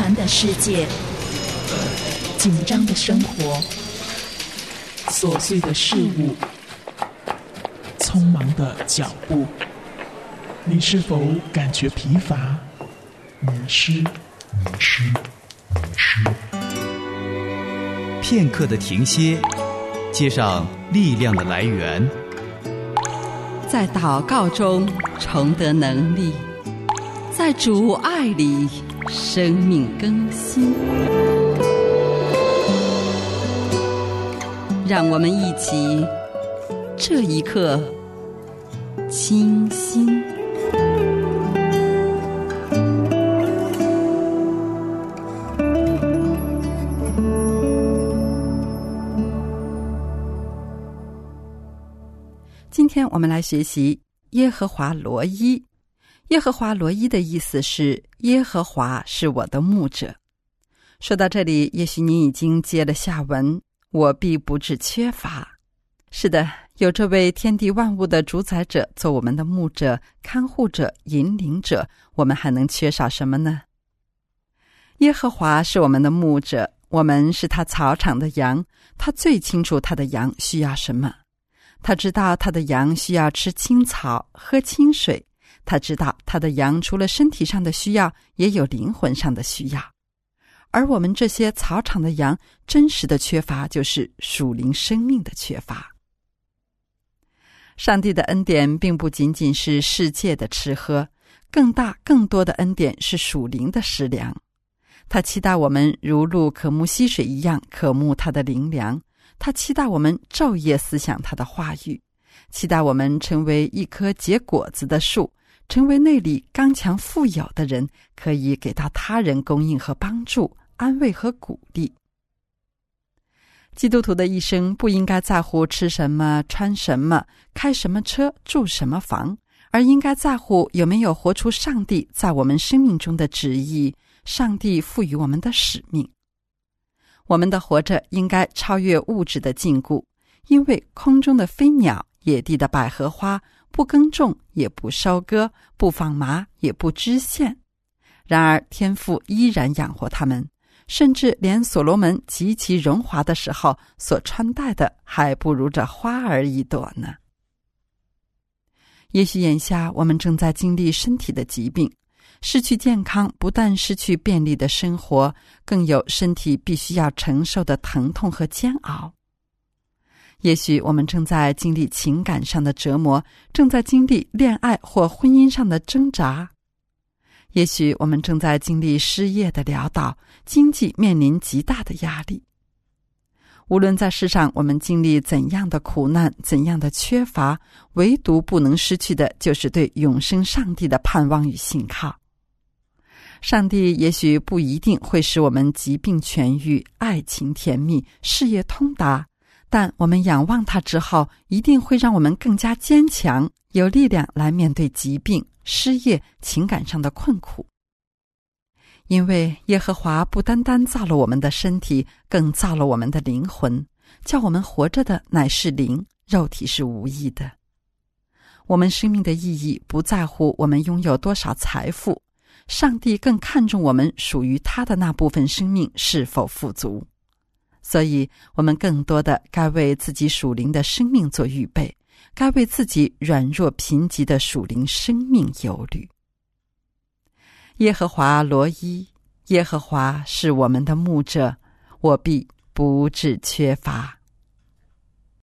繁的世界，紧张的生活，琐碎的事物，匆忙的脚步，你是否感觉疲乏、迷失？ 片刻的停歇，接上力量的来源， 在祷告中重得能力，在主爱里生命更新。让我们一起这一刻清心。今天我们来学习耶和华罗伊。耶和华罗伊的意思是耶和华是我的牧者。说到这里，也许你已经接了下文，我必不致缺乏。是的，有这位天地万物的主宰者做我们的牧者、看护者、引领者，我们还能缺少什么呢？耶和华是我们的牧者，我们是他草场的羊，他最清楚他的羊需要什么。他知道他的羊需要吃青草、喝清水，他知道他的羊除了身体上的需要，也有灵魂上的需要。而我们这些草场的羊，真实的缺乏就是属灵生命的缺乏。上帝的恩典并不仅仅是世界的吃喝，更大更多的恩典是属灵的食粮。他期待我们如鹿渴慕溪水一样渴慕他的灵粮，他期待我们昼夜思想他的话语，期待我们成为一棵结果子的树，成为内里刚强富有的人，可以给到他人供应和帮助、安慰和鼓励。基督徒的一生不应该在乎吃什么、穿什么、开什么车、住什么房，而应该在乎有没有活出上帝在我们生命中的旨意，上帝赋予我们的使命。我们的活着应该超越物质的禁锢，因为空中的飞鸟、野地的百合花，不耕种也不收割，不纺麻也不织线，然而天父依然养活他们，甚至连所罗门极其荣华的时候所穿戴的，还不如这花儿一朵呢。也许眼下我们正在经历身体的疾病，失去健康不但失去便利的生活，更有身体必须要承受的疼痛和煎熬。也许我们正在经历情感上的折磨，正在经历恋爱或婚姻上的挣扎。也许我们正在经历失业的潦倒，经济面临极大的压力。无论在世上我们经历怎样的苦难，怎样的缺乏，唯独不能失去的就是对永生上帝的盼望与信靠。上帝也许不一定会使我们疾病痊愈、爱情甜蜜、事业通达，但我们仰望他之后，一定会让我们更加坚强，有力量来面对疾病、失业、情感上的困苦。因为耶和华不单单造了我们的身体，更造了我们的灵魂，叫我们活着的乃是灵，肉体是无益的。我们生命的意义不在乎我们拥有多少财富，上帝更看重我们属于他的那部分生命是否富足。所以我们更多的该为自己属灵的生命做预备，该为自己软弱贫瘠的属灵生命忧虑。耶和华罗伊，耶和华是我们的牧者，我必不致缺乏。